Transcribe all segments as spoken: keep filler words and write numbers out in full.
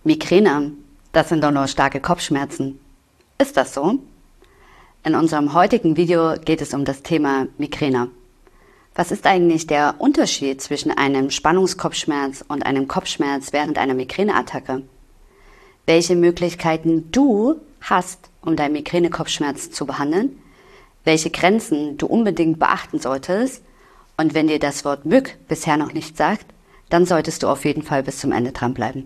Migräne, das sind doch nur starke Kopfschmerzen. Ist das so? In unserem heutigen Video geht es um das Thema Migräne. Was ist eigentlich der Unterschied zwischen einem Spannungskopfschmerz und einem Kopfschmerz während einer Migräneattacke? Welche Möglichkeiten du hast, um deinen Migränekopfschmerz zu behandeln? Welche Grenzen du unbedingt beachten solltest? Und wenn dir das Wort M Ü G bisher noch nicht sagt, dann solltest du auf jeden Fall bis zum Ende dranbleiben.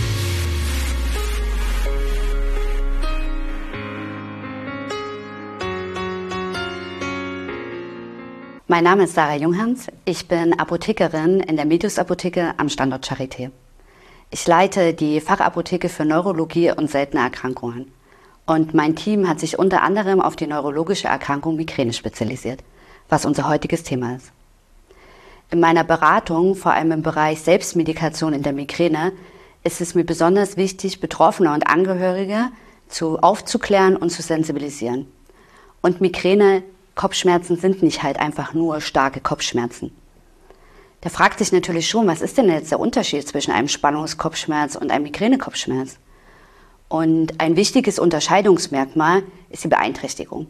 Mein Name ist Sarah Junghans, ich bin Apothekerin in der Medius Apotheke am Standort Charité. Ich leite die Fachapotheke für Neurologie und seltene Erkrankungen. Und mein Team hat sich unter anderem auf die neurologische Erkrankung Migräne spezialisiert, was unser heutiges Thema ist. In meiner Beratung, vor allem im Bereich Selbstmedikation in der Migräne, ist es mir besonders wichtig, Betroffene und Angehörige zu aufzuklären und zu sensibilisieren. Und Migräne Kopfschmerzen sind nicht halt einfach nur starke Kopfschmerzen. Da fragt sich natürlich schon, was ist denn jetzt der Unterschied zwischen einem Spannungskopfschmerz und einem Migränekopfschmerz? Und ein wichtiges Unterscheidungsmerkmal ist die Beeinträchtigung.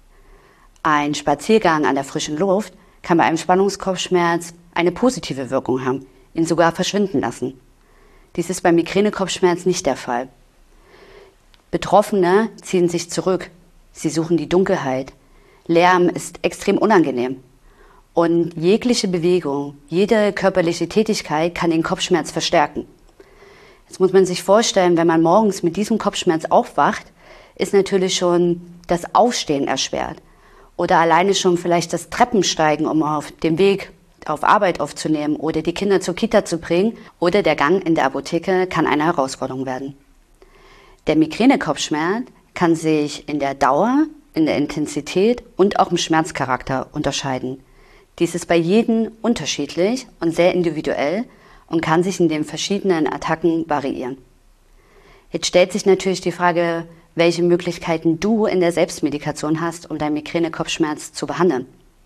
Ein Spaziergang an der frischen Luft kann bei einem Spannungskopfschmerz eine positive Wirkung haben, ihn sogar verschwinden lassen. Dies ist beim Migränekopfschmerz nicht der Fall. Betroffene ziehen sich zurück, sie suchen die Dunkelheit. Lärm ist extrem unangenehm und jegliche Bewegung, jede körperliche Tätigkeit kann den Kopfschmerz verstärken. Jetzt muss man sich vorstellen, wenn man morgens mit diesem Kopfschmerz aufwacht, ist natürlich schon das Aufstehen erschwert oder alleine schon vielleicht das Treppensteigen, um auf dem Weg auf Arbeit aufzunehmen oder die Kinder zur Kita zu bringen, oder der Gang in der Apotheke kann eine Herausforderung werden. Der Migränekopfschmerz kann sich in der Dauer, in der Intensität und auch im Schmerzcharakter unterscheiden. Dies ist bei jedem unterschiedlich und sehr individuell und kann sich in den verschiedenen Attacken variieren. Jetzt stellt sich natürlich die Frage, welche Möglichkeiten du in der Selbstmedikation hast, um deinen Migränekopfschmerz zu behandeln.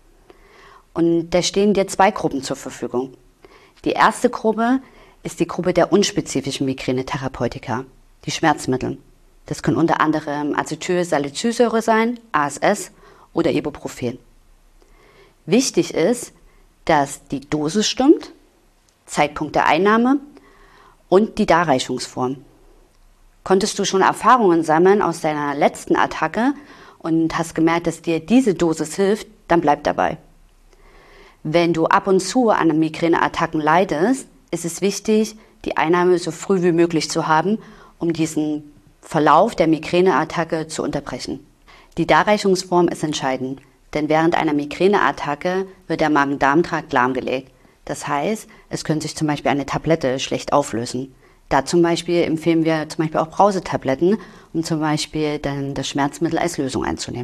Und da stehen dir zwei Gruppen zur Verfügung. Die erste Gruppe ist die Gruppe der unspezifischen Migränetherapeutika, die Schmerzmittel. Das können unter anderem Acetylsalicylsäure sein, A S S oder Ibuprofen. Wichtig ist, dass die Dosis stimmt, Zeitpunkt der Einnahme und die Darreichungsform. Konntest du schon Erfahrungen sammeln aus deiner letzten Attacke und hast gemerkt, dass dir diese Dosis hilft, dann bleib dabei. Wenn du ab und zu an Migräneattacken leidest, ist es wichtig, die Einnahme so früh wie möglich zu haben, um diesen Verlauf der Migräneattacke zu unterbrechen. Die Darreichungsform ist entscheidend, denn während einer Migräneattacke wird der Magen-Darm-Trakt lahmgelegt. Das heißt, es könnte sich zum Beispiel eine Tablette schlecht auflösen. Da zum Beispiel empfehlen wir zum Beispiel auch Brausetabletten, um zum Beispiel dann das Schmerzmittel als Lösung einzunehmen.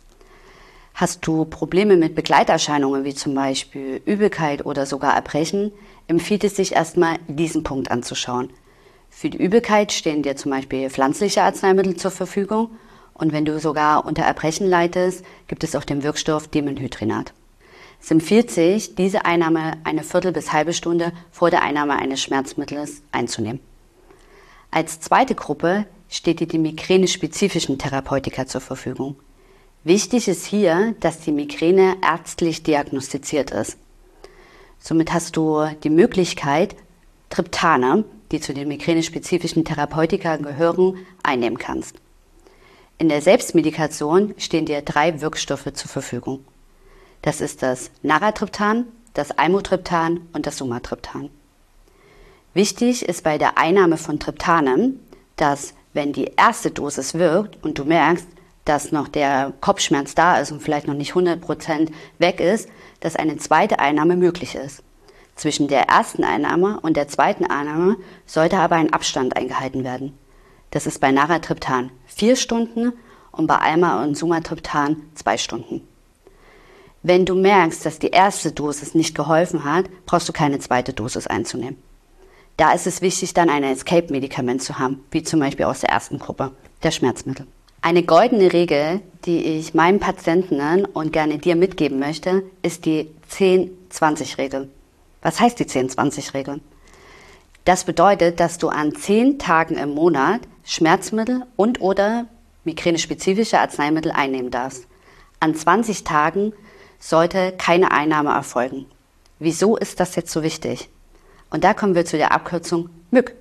Hast du Probleme mit Begleiterscheinungen wie zum Beispiel Übelkeit oder sogar Erbrechen, empfiehlt es sich erstmal, diesen Punkt anzuschauen. Für die Übelkeit stehen dir zum Beispiel pflanzliche Arzneimittel zur Verfügung und wenn du sogar unter Erbrechen leidest, gibt es auch den Wirkstoff Dimenhydrinat. Es empfiehlt sich, diese Einnahme eine Viertel bis halbe Stunde vor der Einnahme eines Schmerzmittels einzunehmen. Als zweite Gruppe steht dir die migräne-spezifischen Therapeutika zur Verfügung. Wichtig ist hier, dass die Migräne ärztlich diagnostiziert ist. Somit hast du die Möglichkeit, Triptane, die zu den migräne-spezifischen Therapeutika gehören, einnehmen kannst. In der Selbstmedikation stehen dir drei Wirkstoffe zur Verfügung. Das ist das Naratriptan, das Almotriptan und das Sumatriptan. Wichtig ist bei der Einnahme von Triptanen, dass wenn die erste Dosis wirkt und du merkst, dass noch der Kopfschmerz da ist und vielleicht noch nicht hundert Prozent weg ist, dass eine zweite Einnahme möglich ist. Zwischen der ersten Einnahme und der zweiten Einnahme sollte aber ein Abstand eingehalten werden. Das ist bei Naratriptan vier Stunden und bei Alma und Sumatriptan zwei Stunden. Wenn du merkst, dass die erste Dosis nicht geholfen hat, brauchst du keine zweite Dosis einzunehmen. Da ist es wichtig, dann ein Escape-Medikament zu haben, wie zum Beispiel aus der ersten Gruppe, der Schmerzmittel. Eine goldene Regel, die ich meinen Patienten und gerne dir mitgeben möchte, ist die zehn zwanzig Regel. Was heißt die zehn zwanzig Regel? Das bedeutet, dass du an zehn Tagen im Monat Schmerzmittel und oder migränespezifische Arzneimittel einnehmen darfst. An zwanzig Tagen sollte keine Einnahme erfolgen. Wieso ist das jetzt so wichtig? Und da kommen wir zu der Abkürzung M Ü K,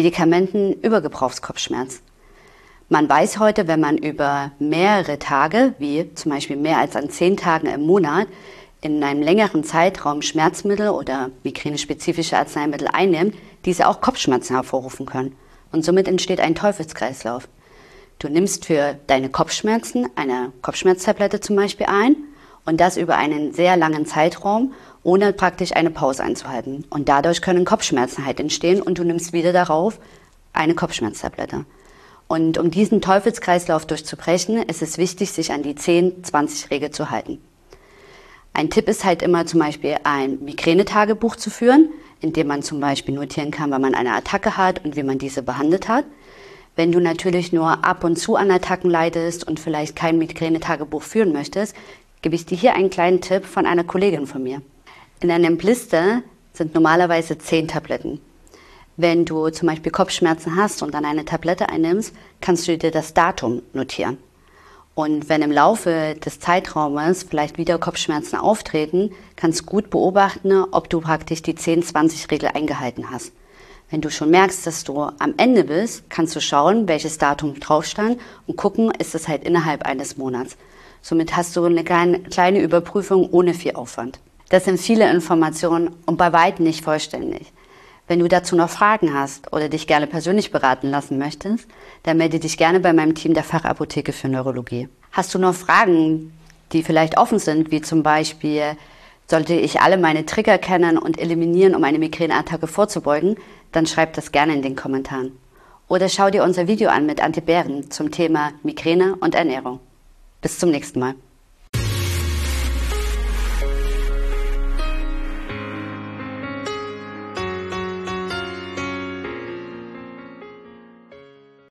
Medikamentenübergebrauchskopfschmerz. Man weiß heute, wenn man über mehrere Tage, wie zum Beispiel mehr als an zehn Tagen im Monat, in einem längeren Zeitraum Schmerzmittel oder migränespezifische Arzneimittel einnimmt, diese auch Kopfschmerzen hervorrufen können. Und somit entsteht ein Teufelskreislauf. Du nimmst für deine Kopfschmerzen eine Kopfschmerztablette zum Beispiel ein und das über einen sehr langen Zeitraum, ohne praktisch eine Pause einzuhalten. Und dadurch können Kopfschmerzen halt entstehen und du nimmst wieder darauf eine Kopfschmerztablette. Und um diesen Teufelskreislauf durchzubrechen, ist es wichtig, sich an die zehn zwanzig Regel zu halten. Ein Tipp ist halt immer zum Beispiel ein Migränetagebuch zu führen, in dem man zum Beispiel notieren kann, wann man eine Attacke hat und wie man diese behandelt hat. Wenn du natürlich nur ab und zu an Attacken leidest und vielleicht kein Migränetagebuch führen möchtest, gebe ich dir hier einen kleinen Tipp von einer Kollegin von mir. In einem Blister sind normalerweise zehn Tabletten. Wenn du zum Beispiel Kopfschmerzen hast und dann eine Tablette einnimmst, kannst du dir das Datum notieren. Und wenn im Laufe des Zeitraumes vielleicht wieder Kopfschmerzen auftreten, kannst du gut beobachten, ob du praktisch die zehn zwanzig Regel eingehalten hast. Wenn du schon merkst, dass du am Ende bist, kannst du schauen, welches Datum drauf stand und gucken, ist es halt innerhalb eines Monats. Somit hast du eine kleine, kleine Überprüfung ohne viel Aufwand. Das sind viele Informationen und bei weitem nicht vollständig. Wenn du dazu noch Fragen hast oder dich gerne persönlich beraten lassen möchtest, dann melde dich gerne bei meinem Team der Fachapotheke für Neurologie. Hast du noch Fragen, die vielleicht offen sind, wie zum Beispiel, sollte ich alle meine Trigger kennen und eliminieren, um eine Migräneattacke vorzubeugen, dann schreib das gerne in den Kommentaren. Oder schau dir unser Video an mit Antibären zum Thema Migräne und Ernährung. Bis zum nächsten Mal.